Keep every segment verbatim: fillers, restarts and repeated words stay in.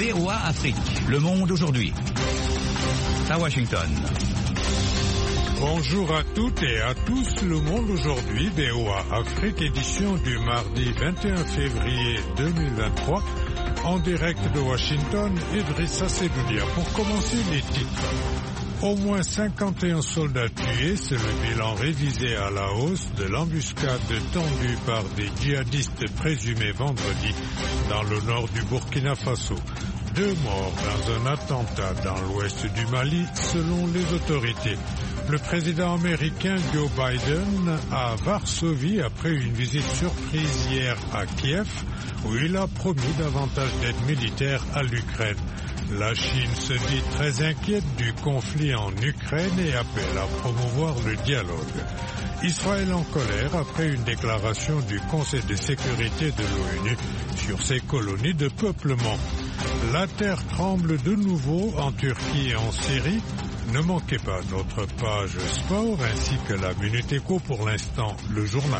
V O A Afrique, Le Monde aujourd'hui. À Washington. Bonjour à toutes et à tous, Le Monde aujourd'hui, V O A Afrique, édition du mardi vingt et un février deux mille vingt-trois, en direct de Washington, Idrissa Seloudia. Pour commencer, les titres. Au moins cinquante et un soldats tués, c'est le bilan révisé à la hausse de l'embuscade tendue par des djihadistes présumés vendredi dans le nord du Burkina Faso. Deux morts dans un attentat dans l'ouest du Mali, selon les autorités. Le président américain Joe Biden à Varsovie après une visite surprise hier à Kiev, où il a promis davantage d'aide militaire à l'Ukraine. La Chine se dit très inquiète du conflit en Ukraine et appelle à promouvoir le dialogue. Israël en colère après une déclaration du Conseil de sécurité de l'ONU sur ses colonies de peuplement. La terre tremble de nouveau en Turquie et en Syrie. Ne manquez pas notre page sport ainsi que la Minute Éco, pour l'instant le journal.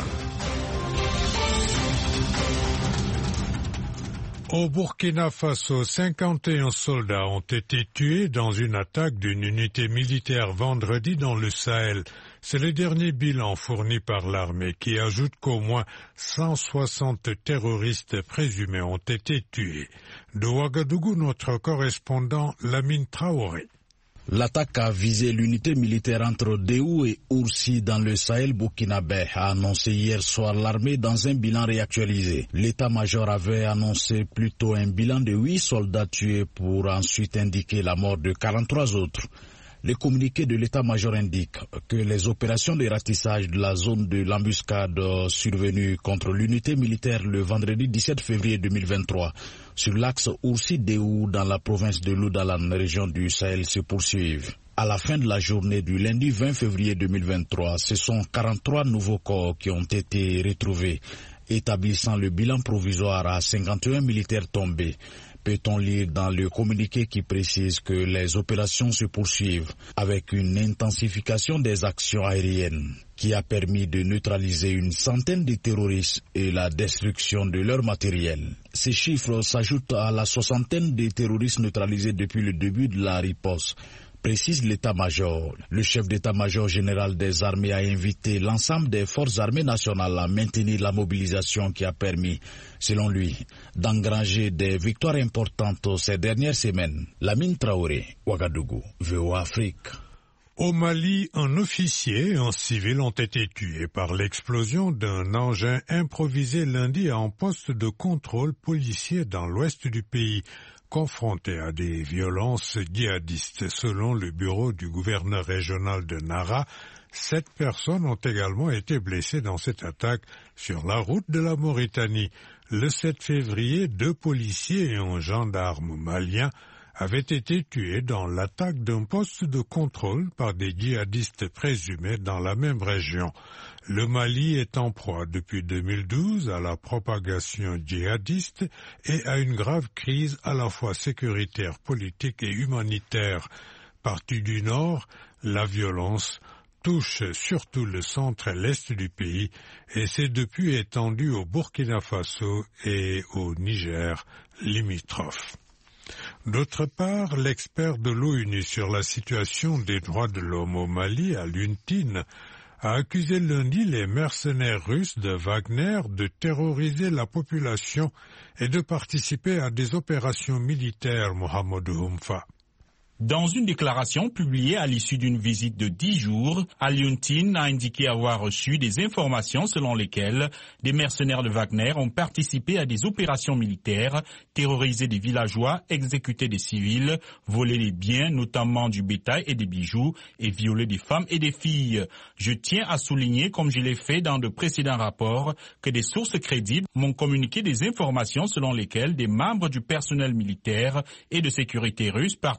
Au Burkina Faso, cinquante et un soldats ont été tués dans une attaque d'une unité militaire vendredi dans le Sahel. C'est le dernier bilan fourni par l'armée qui ajoute qu'au moins cent soixante terroristes présumés ont été tués. De Ouagadougou, notre correspondant Lamine Traoré. L'attaque a visé l'unité militaire entre Déou et Oursi dans le Sahel burkinabé, a annoncé hier soir l'armée dans un bilan réactualisé. L'état-major avait annoncé plutôt un bilan de huit soldats tués pour ensuite indiquer la mort de quarante-trois autres. Le communiqué de l'état-major indique que les opérations de ratissage de la zone de l'embuscade survenue contre l'unité militaire le vendredi dix-sept février deux mille vingt-trois sur l'axe Oursi-Déou dans la province de Loudalan, région du Sahel, se poursuivent. À la fin de la journée du lundi vingt février deux mille vingt-trois, ce sont quarante-trois nouveaux corps qui ont été retrouvés, établissant le bilan provisoire à cinquante et un militaires tombés. Peut-on lire dans le communiqué qui précise que les opérations se poursuivent avec une intensification des actions aériennes qui a permis de neutraliser une centaine de terroristes et la destruction de leur matériel. Ces chiffres s'ajoutent à la soixantaine de terroristes neutralisés depuis le début de la riposte, précise l'état-major. Le chef d'état-major général des armées a invité l'ensemble des forces armées nationales à maintenir la mobilisation qui a permis, selon lui, d'engranger des victoires importantes ces dernières semaines. Lamine Traoré, Ouagadougou, V O A Afrique. Au Mali, un officier et un civil ont été tués par l'explosion d'un engin improvisé lundi en poste de contrôle policier dans l'ouest du pays, confronté à des violences djihadistes. Selon le bureau du gouverneur régional de Nara, sept personnes ont également été blessées dans cette attaque sur la route de la Mauritanie. Le sept février, deux policiers et un gendarme malien avaient été tués dans l'attaque d'un poste de contrôle par des djihadistes présumés dans la même région. Le Mali est en proie depuis deux mille douze à la propagation djihadiste et à une grave crise à la fois sécuritaire, politique et humanitaire. Partie du nord, la violence touche surtout le centre et l'est du pays et s'est depuis étendue au Burkina Faso et au Niger limitrophe. D'autre part, l'expert de l'ONU sur la situation des droits de l'homme au Mali, à Luntine, a accusé lundi les mercenaires russes de Wagner de terroriser la population et de participer à des opérations militaires, Mohamed Houmfa. Dans une déclaration publiée à l'issue d'une visite de dix jours, Aliontine a indiqué avoir reçu des informations selon lesquelles des mercenaires de Wagner ont participé à des opérations militaires, terrorisé des villageois, exécuté des civils, volé des biens, notamment du bétail et des bijoux, et violé des femmes et des filles. Je tiens à souligner, comme je l'ai fait dans de précédents rapports, que des sources crédibles m'ont communiqué des informations selon lesquelles des membres du personnel militaire et de sécurité russe participeraient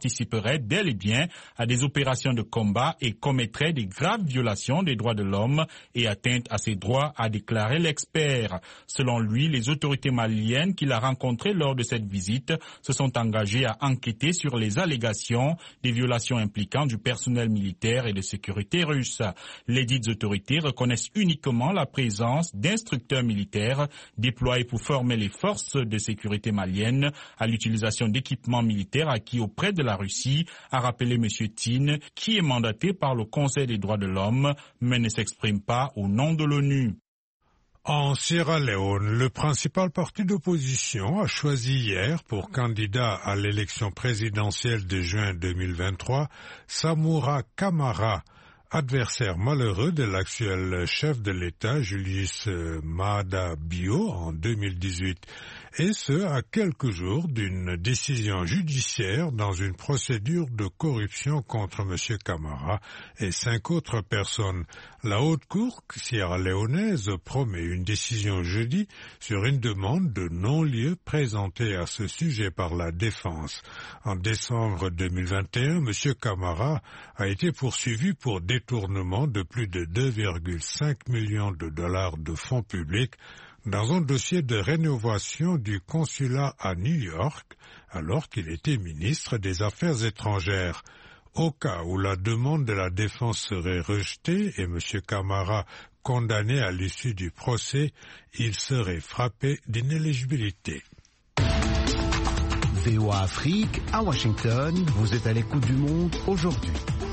procéderait bel et bien à des opérations de combat et commettrait des graves violations des droits de l'homme et atteinte à ses droits, a déclaré l'expert. Selon lui, les autorités maliennes qu'il a rencontrées lors de cette visite se sont engagées à enquêter sur les allégations des violations impliquant du personnel militaire et de sécurité russe. Les dites autorités reconnaissent uniquement la présence d'instructeurs militaires déployés pour former les forces de sécurité maliennes à l'utilisation d'équipements militaires acquis auprès de la Russie, a rappelé M. Tine, qui est mandaté par le Conseil des droits de l'homme, mais ne s'exprime pas au nom de l'ONU. En Sierra Leone, le principal parti d'opposition a choisi hier pour candidat à l'élection présidentielle de juin deux mille vingt-trois Samura Kamara, adversaire malheureux de l'actuel chef de l'État Julius Maada Bio en deux mille dix-huit, et ce à quelques jours d'une décision judiciaire dans une procédure de corruption contre M. Kamara et cinq autres personnes. La haute cour sierra-léonaise promet une décision jeudi sur une demande de non-lieu présentée à ce sujet par la défense. En décembre deux mille vingt et un, M. Kamara a été poursuivi pour détournement de plus de deux virgule cinq millions de dollars de fonds publics dans un dossier de rénovation du consulat à New York, alors qu'il était ministre des Affaires étrangères. Au cas où la demande de la défense serait rejetée et M. Kamara condamné à l'issue du procès, il serait frappé d'inéligibilité. V O A Afrique, à Washington, vous êtes à l'écoute du monde aujourd'hui.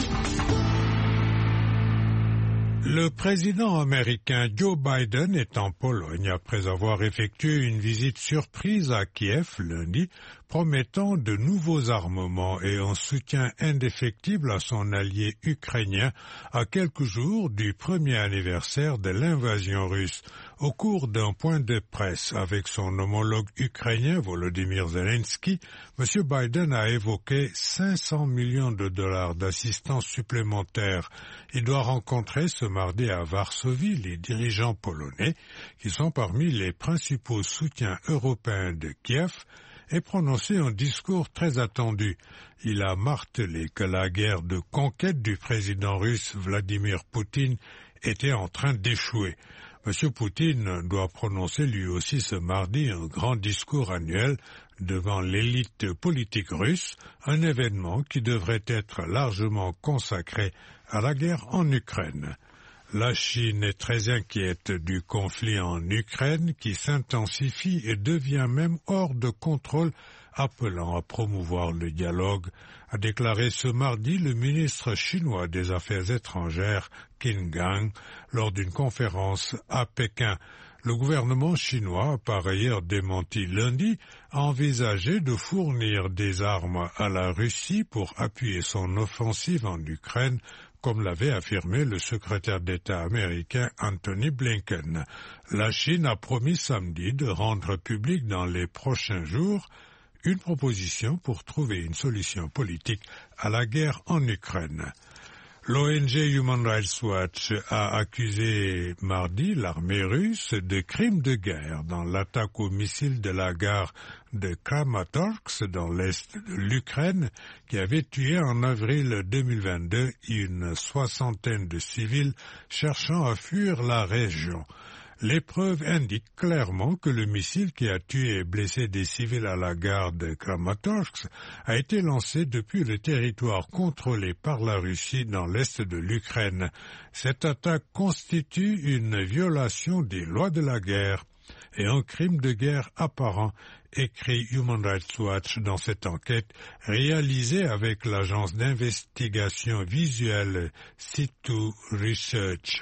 Le président américain Joe Biden est en Pologne après avoir effectué une visite surprise à Kiev lundi, promettant de nouveaux armements et un soutien indéfectible à son allié ukrainien à quelques jours du premier anniversaire de l'invasion russe. Au cours d'un point de presse avec son homologue ukrainien Volodymyr Zelensky, M. Biden a évoqué cinq cents millions de dollars d'assistance supplémentaire. Il doit rencontrer ce mardi à Varsovie les dirigeants polonais, qui sont parmi les principaux soutiens européens de Kiev, et prononcer un discours très attendu. Il a martelé que la guerre de conquête du président russe Vladimir Poutine était en train d'échouer. M. Poutine doit prononcer lui aussi ce mardi un grand discours annuel devant l'élite politique russe, un événement qui devrait être largement consacré à la guerre en Ukraine. La Chine est très inquiète du conflit en Ukraine qui s'intensifie et devient même hors de contrôle, appelant à promouvoir le dialogue, a déclaré ce mardi le ministre chinois des Affaires étrangères, Qin Gang, lors d'une conférence à Pékin. Le gouvernement chinois a par ailleurs démenti lundi à envisager de fournir des armes à la Russie pour appuyer son offensive en Ukraine, comme l'avait affirmé le secrétaire d'État américain Anthony Blinken. La Chine a promis samedi de rendre public dans les prochains jours une proposition pour trouver une solution politique à la guerre en Ukraine. L'O N G Human Rights Watch a accusé mardi l'armée russe de crimes de guerre dans l'attaque aux missiles de la gare de Kramatorsk dans l'est de l'Ukraine qui avait tué en avril deux mille vingt-deux une soixantaine de civils cherchant à fuir la région. Les preuves indiquent clairement que le missile qui a tué et blessé des civils à la gare de Kramatorsk a été lancé depuis le territoire contrôlé par la Russie dans l'est de l'Ukraine. Cette attaque constitue une violation des lois de la guerre et un crime de guerre apparent, écrit Human Rights Watch dans cette enquête réalisée avec l'agence d'investigation visuelle C deux Research.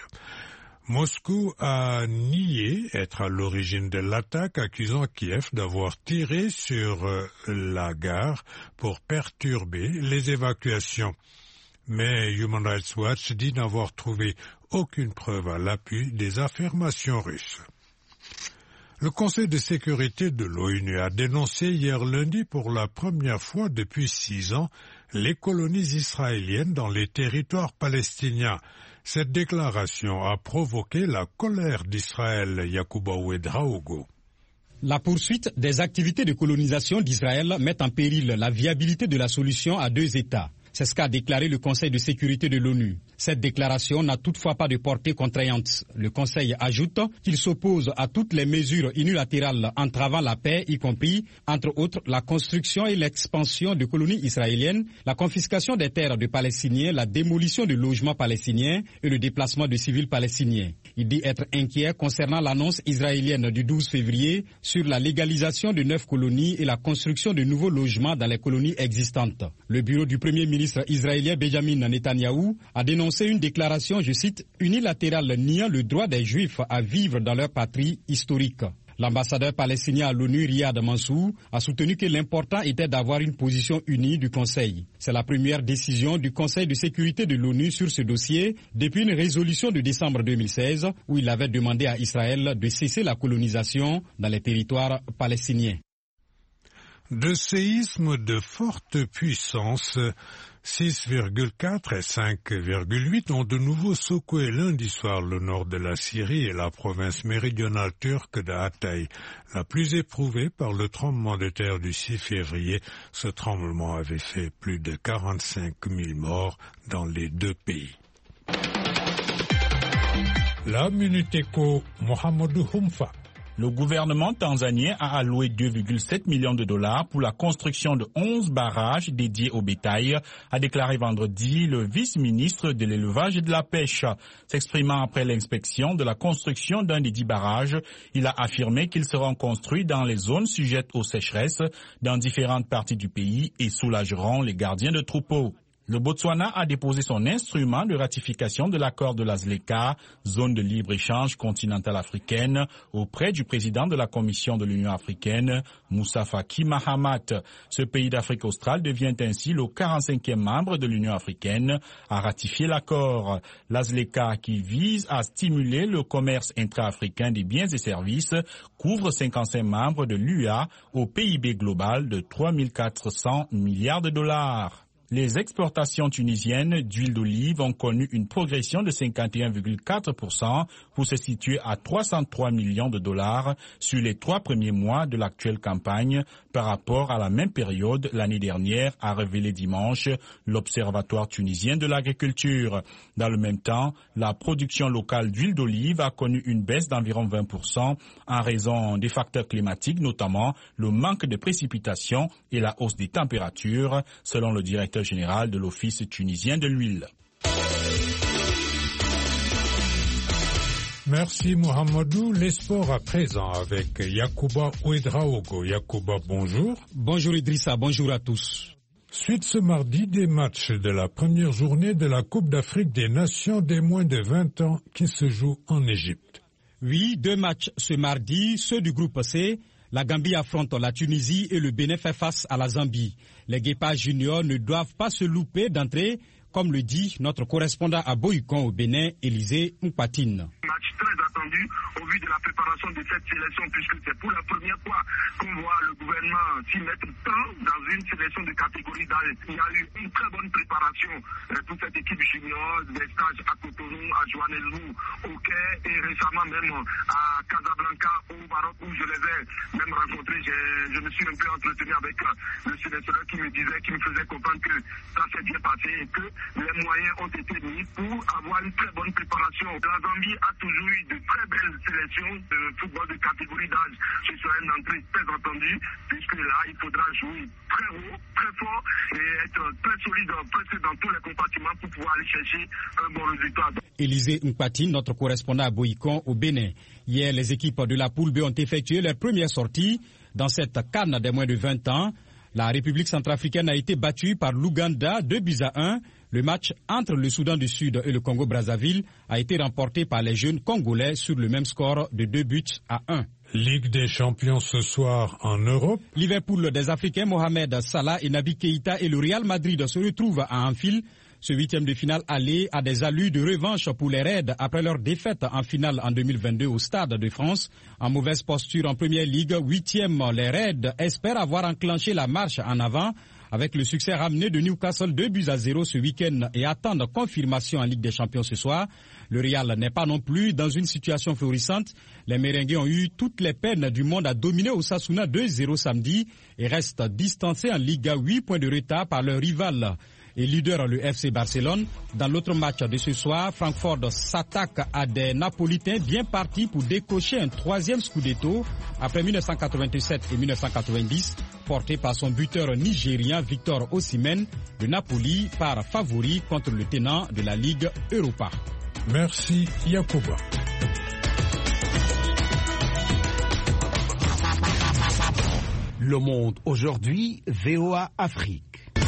Moscou a nié être à l'origine de l'attaque, accusant Kiev d'avoir tiré sur la gare pour perturber les évacuations. Mais Human Rights Watch dit n'avoir trouvé aucune preuve à l'appui des affirmations russes. Le Conseil de sécurité de l'ONU a dénoncé hier lundi pour la première fois depuis six ans les colonies israéliennes dans les territoires palestiniens. Cette déclaration a provoqué la colère d'Israël, Yacouba Ouedraogo. La poursuite des activités de colonisation d'Israël met en péril la viabilité de la solution à deux États. C'est ce qu'a déclaré le Conseil de sécurité de l'ONU. Cette déclaration n'a toutefois pas de portée contraignante. Le Conseil ajoute qu'il s'oppose à toutes les mesures unilatérales entravant la paix, y compris, entre autres, la construction et l'expansion de colonies israéliennes, la confiscation des terres de Palestiniens, la démolition de logements palestiniens et le déplacement de civils palestiniens. Il dit être inquiet concernant l'annonce israélienne du douze février sur la légalisation de neuf colonies et la construction de nouveaux logements dans les colonies existantes. Le bureau du Premier ministre Le ministre israélien Benjamin Netanyahou a dénoncé une déclaration, je cite, unilatérale niant le droit des Juifs à vivre dans leur patrie historique. L'ambassadeur palestinien à l'ONU, Riyad Mansour, a soutenu que l'important était d'avoir une position unie du Conseil. C'est la première décision du Conseil de sécurité de l'ONU sur ce dossier depuis une résolution de décembre deux mille seize où il avait demandé à Israël de cesser la colonisation dans les territoires palestiniens. De séismes de forte puissance, six virgule quatre et cinq virgule huit ont de nouveau secoué lundi soir le nord de la Syrie et la province méridionale turque de Hatay. La plus éprouvée par le tremblement de terre du six février, ce tremblement avait fait plus de quarante-cinq mille morts dans les deux pays. La Minute Éco, Mohamedou Humfa. Le gouvernement tanzanien a alloué deux virgule sept millions de dollars pour la construction de onze barrages dédiés au bétail, a déclaré vendredi le vice-ministre de l'élevage et de la pêche. S'exprimant après l'inspection de la construction d'un des dix barrages, il a affirmé qu'ils seront construits dans les zones sujettes aux sécheresses dans différentes parties du pays et soulageront les gardiens de troupeaux. Le Botswana a déposé son instrument de ratification de l'accord de la ZLECA, zone de libre-échange continentale africaine, auprès du président de la Commission de l'Union africaine, Moussa Faki Mahamat. Ce pays d'Afrique australe devient ainsi le quarante-cinquième membre de l'Union africaine à ratifier l'accord. La ZLECA, qui vise à stimuler le commerce intra-africain des biens et services, couvre cinquante-cinq membres de l'U A au P I B global de trois mille quatre cents milliards de dollars. Les exportations tunisiennes d'huile d'olive ont connu une progression de cinquante et un virgule quatre pour cent pour se situer à trois cent trois millions de dollars sur les trois premiers mois de l'actuelle campagne par rapport à la même période l'année dernière, a révélé dimanche l'Observatoire tunisien de l'agriculture. Dans le même temps, la production locale d'huile d'olive a connu une baisse d'environ vingt pour cent en raison des facteurs climatiques, notamment le manque de précipitations et la hausse des températures, selon le directeur général de l'Office tunisien de l'huile. Merci Mohamedou. Les sports à présent avec Yacouba Ouedraogo. Yacouba, bonjour. Bonjour Idrissa, bonjour à tous. Suite ce mardi des matchs de la première journée de la Coupe d'Afrique des Nations des moins de vingt ans qui se joue en Égypte. Oui, deux matchs ce mardi, ceux du groupe C. La Gambie affronte la Tunisie et le Bénin fait face à la Zambie. Les Guépards juniors ne doivent pas se louper d'entrée, comme le dit notre correspondant à Boycon au Bénin, Élisée Mpatine. Match très attendu au vu de la préparation de cette sélection, puisque c'est pour la première fois qu'on voit le gouvernement s'y mettre tant dans une sélection de catégorie d'âge. Il y a eu une très bonne préparation pour cette équipe junior, des stages à Cotonou, à Johannesburg, au Caire et récemment même à Casablanca au Maroc où je les ai même rencontrés. Je, je me suis un peu entretenu avec le sélectionneur qui me disait, qui me faisait comprendre que ça s'est bien passé et que les moyens ont été mis pour avoir une très bonne préparation. La Zambie a toujours eu de très belles sélections de football de catégorie d'âge. Ce sera une entrée très attendue, puisque là, il faudra jouer très haut, très fort et être très solide presque dans tous les compartiments pour pouvoir aller chercher un bon résultat. Élisée Mpatine, notre correspondant à Boycon au Bénin. Hier, les équipes de la poule B ont effectué leur première sortie dans cette CAN des moins de vingt ans. La République centrafricaine a été battue par l'Ouganda deux buts à un. Le match entre le Soudan du Sud et le Congo-Brazzaville a été remporté par les jeunes Congolais sur le même score de deux buts à un. Ligue des champions ce soir en Europe. Liverpool des Africains Mohamed Salah et Naby Keïta et le Real Madrid se retrouvent à Anfield. Ce huitième de finale aller a des allures de revanche pour les Reds après leur défaite en finale en deux mille vingt-deux au Stade de France. En mauvaise posture en Première Ligue, huitième, les Reds espèrent avoir enclenché la marche en avant avec le succès ramené de Newcastle deux buts à zéro ce week-end et attendent confirmation en Ligue des Champions ce soir. Le Real n'est pas non plus dans une situation florissante. Les Merengues ont eu toutes les peines du monde à dominer Osasuna deux zéro samedi et restent distancés en Liga huit points de retard par leur rival et leader le F C Barcelone. Dans l'autre match de ce soir, Francfort s'attaque à des Napolitains bien partis pour décocher un troisième Scudetto après mille neuf cent quatre-vingt-sept et mille neuf cent quatre-vingt-dix, porté par son buteur nigérien Victor Osimhen. Le Napoli part favori contre le tenant de la Ligue Europa. Merci Yacouba. Le Monde aujourd'hui, V O A Afrique.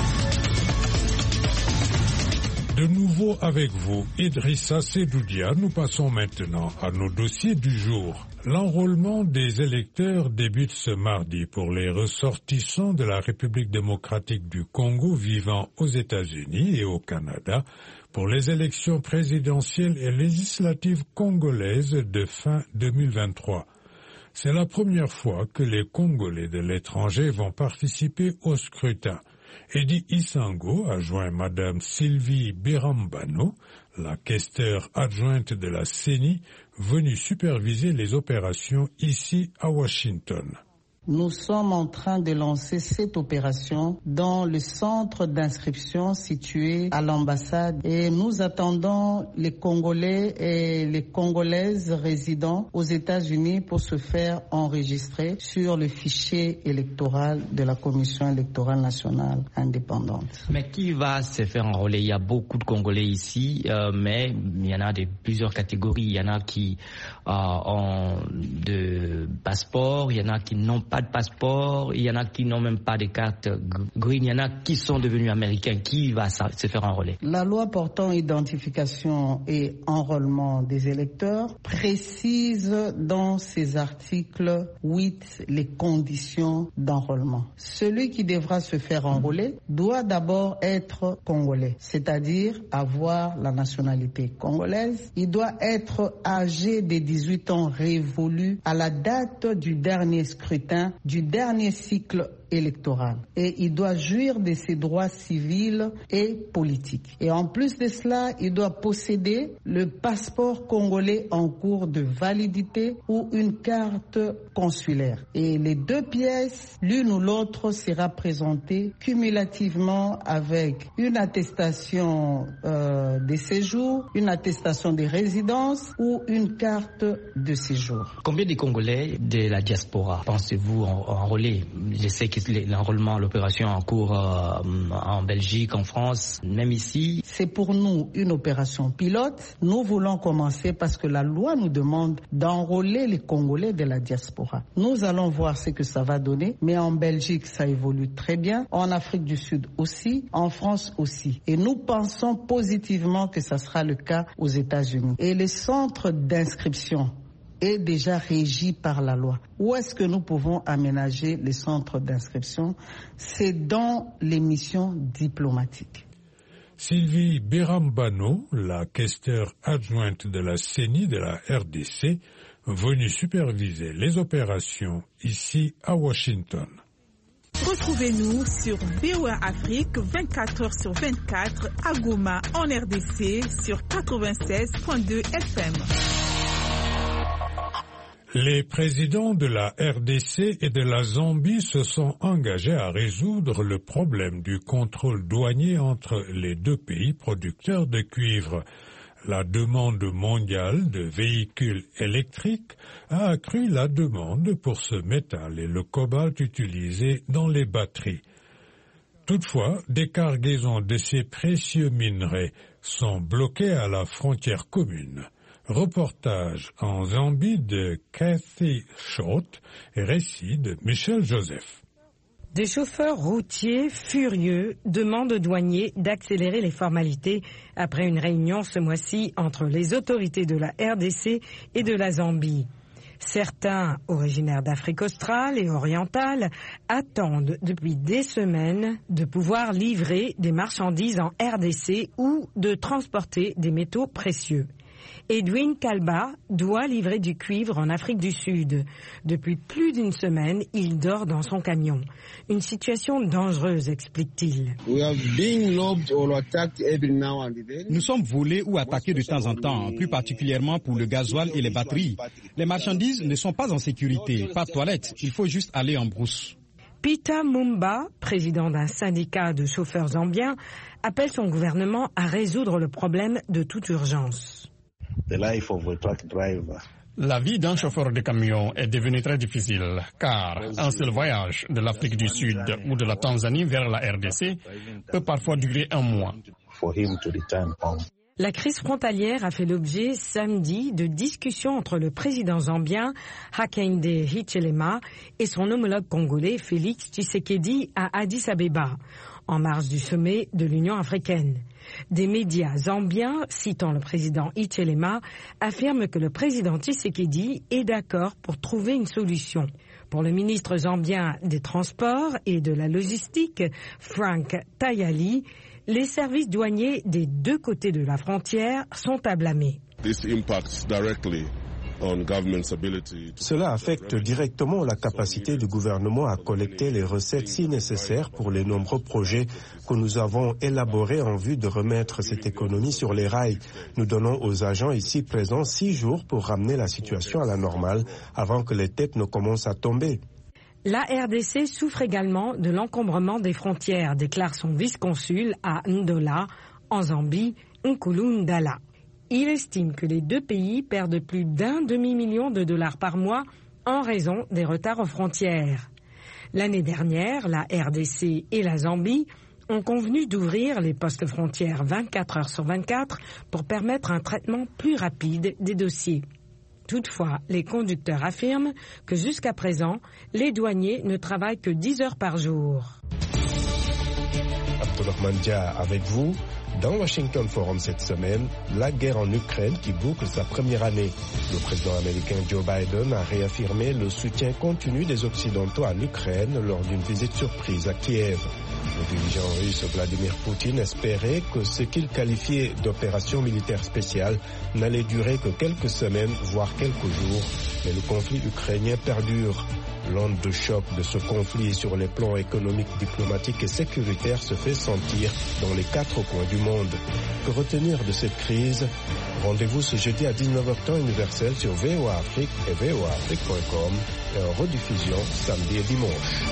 De nouveau avec vous, Idrissa Sedoudia, nous passons maintenant à nos dossiers du jour. L'enrôlement des électeurs débute ce mardi pour les ressortissants de la République démocratique du Congo vivant aux États-Unis et au Canada pour les élections présidentielles et législatives congolaises de fin deux mille vingt-trois. C'est la première fois que les Congolais de l'étranger vont participer au scrutin. Eddie Isango a joint Madame Sylvie Birambano, la questeur adjointe de la C E N I, venue superviser les opérations ici à Washington. Nous sommes en train de lancer cette opération dans le centre d'inscription situé à l'ambassade et nous attendons les Congolais et les Congolaises résidant aux États-Unis pour se faire enregistrer sur le fichier électoral de la Commission électorale nationale indépendante. Mais qui va se faire enrôler? Il y a beaucoup de Congolais ici, euh, mais il y en a de plusieurs catégories. Il y en a qui euh, ont de passeports, il y en a qui n'ont pas de passeport, il y en a qui n'ont même pas de carte green, il y en a qui sont devenus américains. Qui va se faire enrôler? La loi portant identification et enrôlement des électeurs précise dans ses articles huit les conditions d'enrôlement. Celui qui devra se faire enrôler doit d'abord être congolais, c'est-à-dire avoir la nationalité congolaise. Il doit être âgé de dix-huit ans révolus à la date du dernier scrutin du dernier cycle électoral et il doit jouir de ses droits civils et politiques. Et en plus de cela, il doit posséder le passeport congolais en cours de validité ou une carte consulaire. Et les deux pièces, l'une ou l'autre, sera présentée cumulativement avec une attestation euh, de séjour, une attestation de résidence ou une carte de séjour. Combien de Congolais de la diaspora pensez-vous enrôler? Je sais que l'enrôlement, l'opération en cours euh, en Belgique, en France, même ici. C'est pour nous une opération pilote. Nous voulons commencer parce que la loi nous demande d'enrôler les Congolais de la diaspora. Nous allons voir ce que ça va donner, mais en Belgique, ça évolue très bien. En Afrique du Sud aussi, en France aussi. Et nous pensons positivement que ça sera le cas aux États-Unis. Et les centres d'inscription est déjà régi par la loi. Où est-ce que nous pouvons aménager les centres d'inscription? C'est dans les missions diplomatiques. Sylvie Birambano, la questeur adjointe de la C E N I de la R D C, venue superviser les opérations ici à Washington. Retrouvez-nous sur V O A Afrique vingt-quatre heures sur vingt-quatre à Goma en R D C sur quatre-vingt-seize virgule deux F M. Les présidents de la R D C et de la Zambie se sont engagés à résoudre le problème du contrôle douanier entre les deux pays producteurs de cuivre. La demande mondiale de véhicules électriques a accru la demande pour ce métal et le cobalt utilisé dans les batteries. Toutefois, des cargaisons de ces précieux minerais sont bloquées à la frontière commune. Reportage en Zambie de Cathy Schott et récit de Michel Joseph. Des chauffeurs routiers furieux demandent aux douaniers d'accélérer les formalités après une réunion ce mois-ci entre les autorités de la R D C et de la Zambie. Certains, originaires d'Afrique australe et orientale, attendent depuis des semaines de pouvoir livrer des marchandises en R D C ou de transporter des métaux précieux. Edwin Kalba doit livrer du cuivre en Afrique du Sud. Depuis plus d'une semaine, il dort dans son camion. Une situation dangereuse, explique-t-il. Nous sommes volés ou attaqués de temps en temps, plus particulièrement pour le gasoil et les batteries. Les marchandises ne sont pas en sécurité, pas de toilettes, il faut juste aller en brousse. Peter Mumba, président d'un syndicat de chauffeurs zambiens, appelle son gouvernement à résoudre le problème de toute urgence. La vie d'un chauffeur de camion est devenue très difficile, car un seul voyage de l'Afrique du Sud ou de la Tanzanie vers la R D C peut parfois durer un mois. La crise frontalière a fait l'objet samedi de discussions entre le président zambien Hakainde Hichilema et son homologue congolais Félix Tshisekedi à Addis Abeba, en marge du sommet de l'Union africaine. Des médias zambiens, citant le président Hichilema, affirment que le président Tshisekedi est d'accord pour trouver une solution. Pour le ministre zambien des Transports et de la Logistique, Frank Tayali, les services douaniers des deux côtés de la frontière sont à blâmer. Cela affecte directement la capacité du gouvernement à collecter les recettes si nécessaires pour les nombreux projets que nous avons élaborés en vue de remettre cette économie sur les rails. Nous donnons aux agents ici présents six jours pour ramener la situation à la normale avant que les têtes ne commencent à tomber. La R D C souffre également de l'encombrement des frontières, déclare son vice-consul à Ndola, en Zambie, Nkulu Ndala. Il estime que les deux pays perdent plus d'un demi-million de dollars par mois en raison des retards aux frontières. L'année dernière, la R D C et la Zambie ont convenu d'ouvrir les postes frontières vingt-quatre heures sur vingt-quatre pour permettre un traitement plus rapide des dossiers. Toutefois, les conducteurs affirment que jusqu'à présent, les douaniers ne travaillent que dix heures par jour. Abdourahmane Dia avec vous. Dans Washington Forum cette semaine, la guerre en Ukraine qui boucle sa première année. Le président américain Joe Biden a réaffirmé le soutien continu des Occidentaux à l'Ukraine lors d'une visite surprise à Kiev. Le dirigeant russe Vladimir Poutine espérait que ce qu'il qualifiait d'opération militaire spéciale n'allait durer que quelques semaines, voire quelques jours. Mais le conflit ukrainien perdure. L'onde de choc de ce conflit sur les plans économiques, diplomatiques et sécuritaires se fait sentir dans les quatre coins du monde. Que retenir de cette crise? Rendez-vous ce jeudi à dix-neuf heures temps universel sur V O A Afrique et V O A Afrique point com et en rediffusion samedi et dimanche.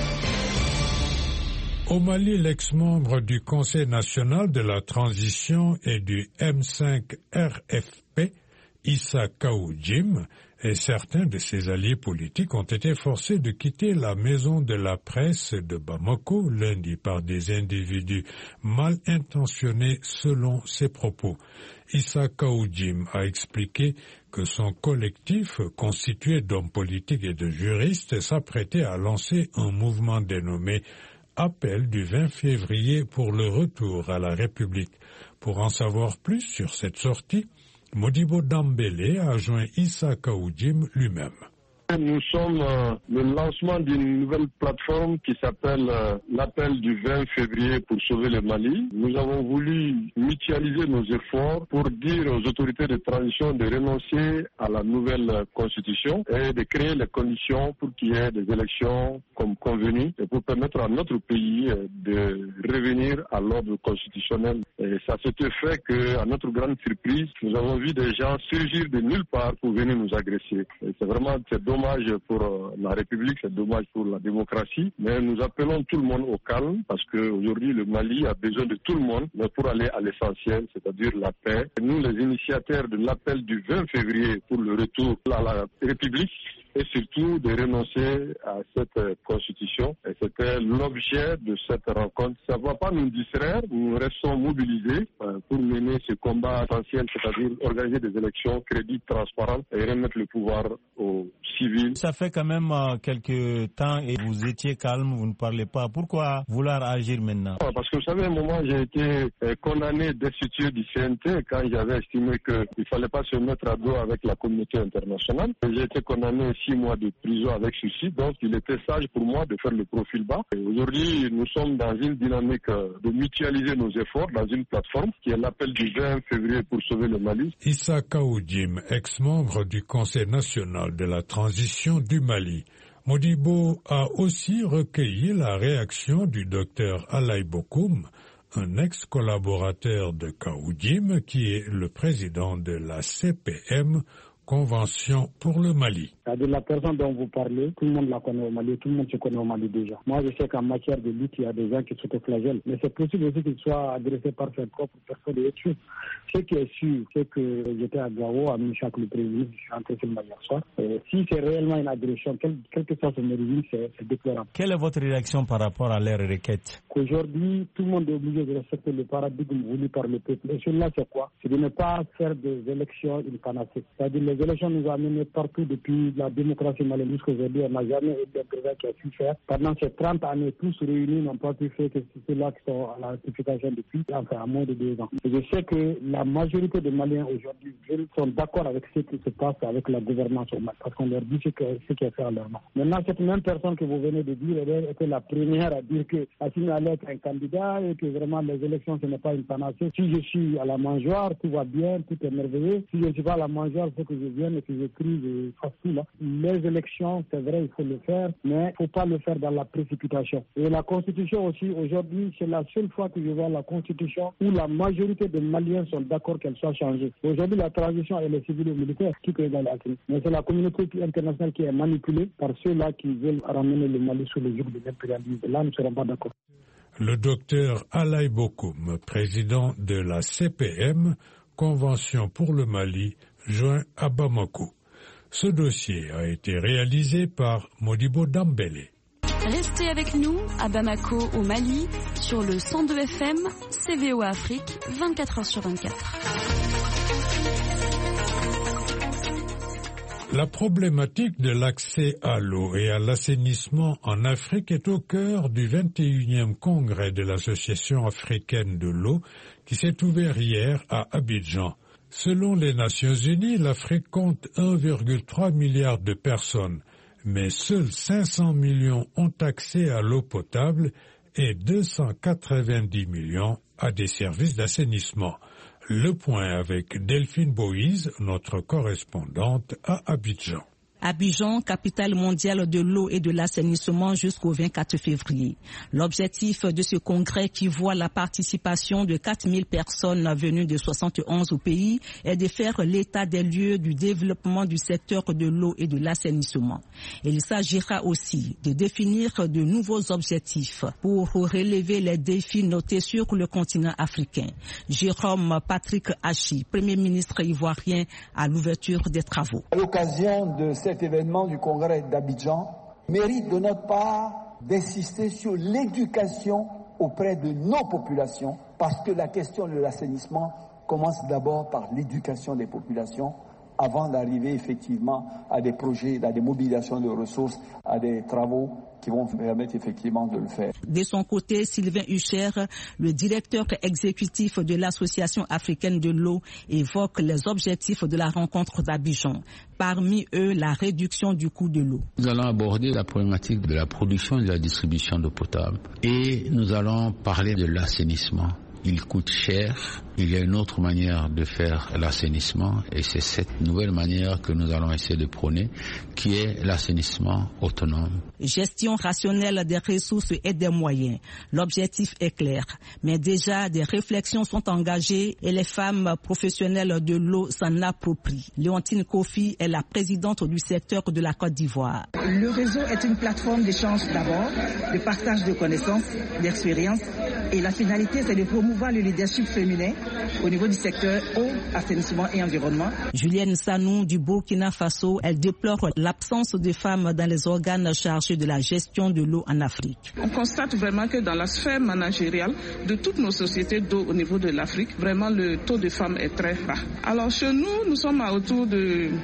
Au Mali, l'ex-membre du Conseil national de la transition et du M cinq R F P, Issa Kaoudjim, et certains de ses alliés politiques ont été forcés de quitter la maison de la presse de Bamako lundi par des individus mal intentionnés selon ses propos. Issa Kaoudjim a expliqué que son collectif, constitué d'hommes politiques et de juristes, s'apprêtait à lancer un mouvement dénommé Appel du vingt février pour le retour à la République. Pour en savoir plus sur cette sortie, Modibo Dambélé a joint Issa Kaoudjim lui-même. Nous sommes euh, le lancement d'une nouvelle plateforme qui s'appelle euh, l'appel du vingt février pour sauver le Mali. Nous avons voulu mutualiser nos efforts pour dire aux autorités de transition de renoncer à la nouvelle euh, constitution et de créer les conditions pour qu'il y ait des élections comme convenu et pour permettre à notre pays euh, de revenir à l'ordre constitutionnel. Et ça s'était fait qu'à notre grande surprise, nous avons vu des gens surgir de nulle part pour venir nous agresser. Et c'est vraiment c'est dommage pour la République, c'est dommage pour la démocratie, mais nous appelons tout le monde au calme parce qu'aujourd'hui le Mali a besoin de tout le monde, mais pour aller à l'essentiel, c'est-à-dire la paix. Et nous, les initiateurs de l'appel du vingt février pour le retour à la République, et surtout de renoncer à cette constitution. Et c'était l'objet de cette rencontre. Ça ne va pas nous distraire, nous restons mobilisés pour mener ce combat essentiel, c'est-à-dire organiser des élections crédibles, transparentes et remettre le pouvoir aux civils. Ça fait quand même quelques temps et vous étiez calme, vous ne parlez pas. Pourquoi vouloir agir maintenant? Parce que vous savez, à un moment, j'ai été condamné, destitué du C N T quand j'avais estimé qu'il ne fallait pas se mettre à dos avec la communauté internationale. J'ai été condamné six mois de prison avec sursis. Donc il était sage pour moi de faire le profil bas. Et aujourd'hui, nous sommes dans une dynamique de mutualiser nos efforts dans une plateforme qui est l'appel du vingt février pour sauver le Mali. Issa Kaoudim, ex-membre du Conseil national de la transition du Mali. Modibo a aussi recueilli la réaction du docteur Alaï Bokoum, un ex-collaborateur de Kaoudim qui est le président de la C P M, Convention pour le Mali. C'est-à-dire la personne dont vous parlez, tout le monde la connaît au Mali, tout le monde se connaît au Mali déjà. Moi, je sais qu'en matière de lutte, il y a des gens qui s'autoflagellent, mais c'est possible aussi qu'ils soient agressés par ses propres personnes et autres choses. Ce qui est sûr, c'est que j'étais à Gao, à Michak le Président, je suis entré sur le hier soir. Et si c'est réellement une agression, quelle, quelle que soit son origine, c'est, c'est déplorable. Quelle est votre réaction par rapport à leur requête? Qu'aujourd'hui, tout le monde est obligé de respecter le paradigme voulu par le peuple. Et celui-là, c'est quoi? C'est de ne pas faire des élections une panacée. C'est-à-dire les élections nous ont amenés partout depuis la démocratie malienne jusqu'aujourd'hui. On n'a jamais eu un président qui a pu faire. Pendant ces trente années, tous réunis n'ont pas pu faire que ceux-là qui sont à la ratification depuis, enfin, à moins de deux ans. Et je sais que la majorité des Maliens aujourd'hui sont d'accord avec ce qui se passe avec la gouvernance au Mali, parce qu'on leur dit ce qui est fait à leur nom. Maintenant, cette même personne que vous venez de dire, elle était la première à dire que Assimi allait être un candidat et que vraiment les élections, ce n'est pas une panacée. Si je suis à la mangeoire, tout va bien, tout est merveilleux. Si je ne suis pas à la mangeoire, il faut que je vienne et que je crie, je fasse tout là. Les élections, c'est vrai, il faut le faire, mais il ne faut pas le faire dans la précipitation. Et la Constitution aussi, aujourd'hui, c'est la seule fois que je vois la Constitution où la majorité des Maliens sont d'accord qu'elle soit changée. Aujourd'hui, la transition, elle est civile et militaire, qui peut dans la crise. Mais c'est la communauté internationale qui est manipulée par ceux-là qui veulent ramener le Mali sous le joug de l'impérialisme. Là, nous ne serons pas d'accord. Le docteur Alaï Bokoum, président de la C P M, Convention pour le Mali, joint à Bamako. Ce dossier a été réalisé par Modibo Dambélé. Restez avec nous à Bamako, au Mali, sur le cent deux F M, C V O Afrique, vingt-quatre heures sur vingt-quatre. La problématique de l'accès à l'eau et à l'assainissement en Afrique est au cœur du vingt et unième congrès de l'Association africaine de l'eau qui s'est ouvert hier à Abidjan. Selon les Nations unies, l'Afrique compte un virgule trois milliard de personnes, mais seuls cinq cents millions ont accès à l'eau potable et deux cent quatre-vingt-dix millions à des services d'assainissement. Le point avec Delphine Boïse, notre correspondante à Abidjan. Abidjan, capitale mondiale de l'eau et de l'assainissement jusqu'au vingt-quatre février. L'objectif de ce congrès qui voit la participation de quatre mille personnes venues de soixante et onze pays est de faire l'état des lieux du développement du secteur de l'eau et de l'assainissement. Il s'agira aussi de définir de nouveaux objectifs pour relever les défis notés sur le continent africain. Jérôme Patrick Hachi, Premier ministre ivoirien, à l'ouverture des travaux. À l'occasion de cette Cet événement du congrès d'Abidjan mérite de notre part d'insister sur l'éducation auprès de nos populations, parce que la question de l'assainissement commence d'abord par l'éducation des populations avant d'arriver effectivement à des projets, à des mobilisations de ressources, à des travaux qui vont permettre effectivement de le faire. De son côté, Sylvain Hucher, le directeur exécutif de l'Association africaine de l'eau, évoque les objectifs de la rencontre d'Abidjan. Parmi eux, la réduction du coût de l'eau. Nous allons aborder la problématique de la production et de la distribution d'eau potable. Et nous allons parler de l'assainissement. Il coûte cher. Il y a une autre manière de faire l'assainissement et c'est cette nouvelle manière que nous allons essayer de prôner qui est l'assainissement autonome. Gestion rationnelle des ressources et des moyens. L'objectif est clair, mais déjà des réflexions sont engagées et les femmes professionnelles de l'eau s'en approprient. Léontine Kofi est la présidente du secteur de la Côte d'Ivoire. Le réseau est une plateforme d'échange d'abord, de partage de connaissances, d'expériences et la finalité c'est de promouvoir le leadership féminin au niveau du secteur eau, assainissement et environnement. Julienne Sanou du Burkina Faso, elle déplore l'absence de femmes dans les organes chargés de la gestion de l'eau en Afrique. On constate vraiment que dans la sphère managériale de toutes nos sociétés d'eau au niveau de l'Afrique, vraiment le taux de femmes est très bas. Alors chez nous, nous sommes à autour de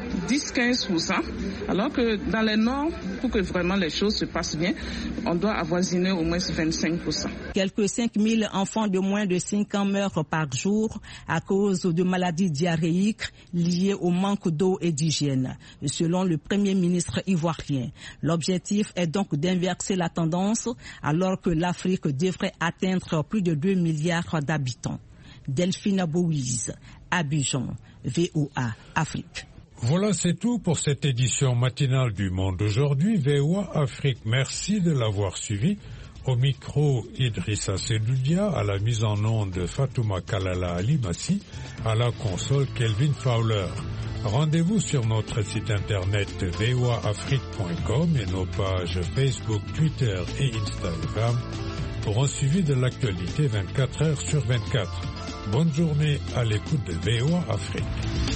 dix à quinze pour cent, alors que dans les Nord, pour que vraiment les choses se passent bien, on doit avoisiner au moins vingt-cinq pour cent. Quelques cinq mille enfants de moins de cinq ans meurent par jour à cause de maladies diarrhéiques liées au manque d'eau et d'hygiène, selon le Premier ministre ivoirien. L'objectif est donc d'inverser la tendance alors que l'Afrique devrait atteindre plus de deux milliards d'habitants. Delphine Bouise, Abidjan, V O A Afrique. Voilà, c'est tout pour cette édition matinale du Monde aujourd'hui. V O A Afrique, merci de l'avoir suivi. Au micro, Idrissa Sedoudia, à la mise en onde Fatouma Kalala Ali-Massi, à la console Kelvin Fowler. Rendez-vous sur notre site internet v o a afrique point com et nos pages Facebook, Twitter et Instagram pour un suivi de l'actualité vingt-quatre heures sur vingt-quatre. Bonne journée à l'écoute de V O A Afrique.